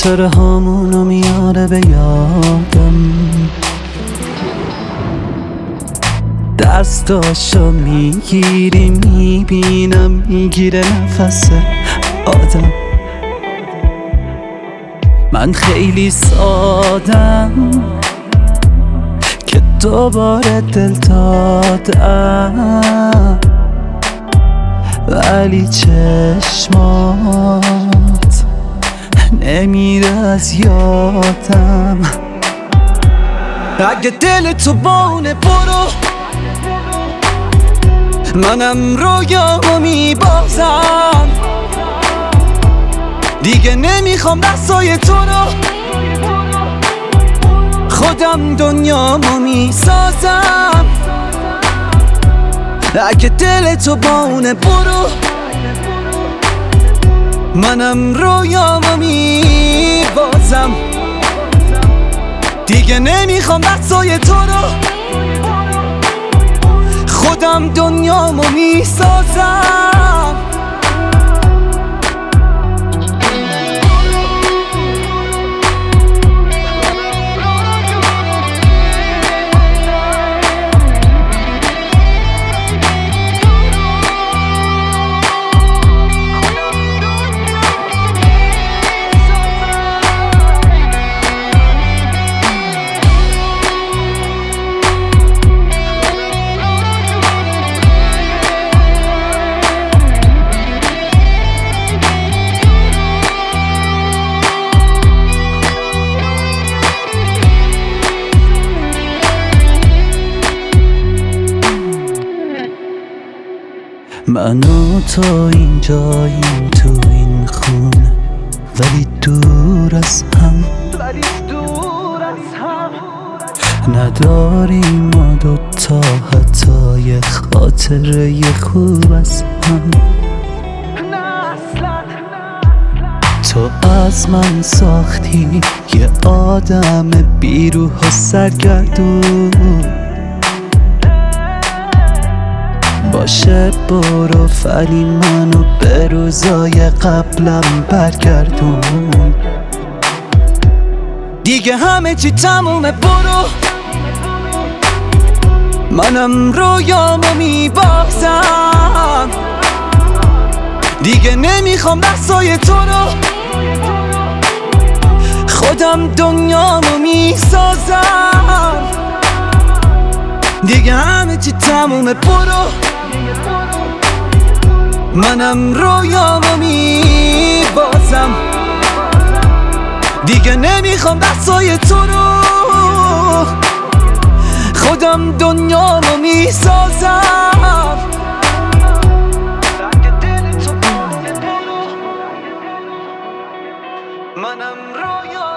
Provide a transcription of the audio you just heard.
خاطر هامونو میاره به یادم، دستاشو میگیری میبینم میگیره نفس آدم. من خیلی سادم که دوباره دل دادم، ولی چشمات نمیره از یادم. اگه دل تو بونه برو، منم رویامو میبازم، دیگه نمیخوام دستای تو رو، خودم دنیامو میسازم. اگه دل تو بونه برو، منم رویامو میبازم، دیگه نمیخوام دستای تو رو، خودم دنیامو میسازم. من و تو اینجاییم تو این خونه، ولی دور از هم، نداریم ما دوتا حتی یه خاطره خوب از هم. تو از من ساختی یه آدم بیروح و سرگردون، باشه برو ولی منو به روزای قبلم برگردون. دیگه همه چی تمومه برو، منم رویامو میبازم، دیگه نمیخوام دستای تو رو، خودم دنیامو میسازم. دیگه همه چی تمومه برو، منم رویامو میبازم، دیگه نمیخوام دستای تو رو، خودم دنیامو میسازم. منم رویامو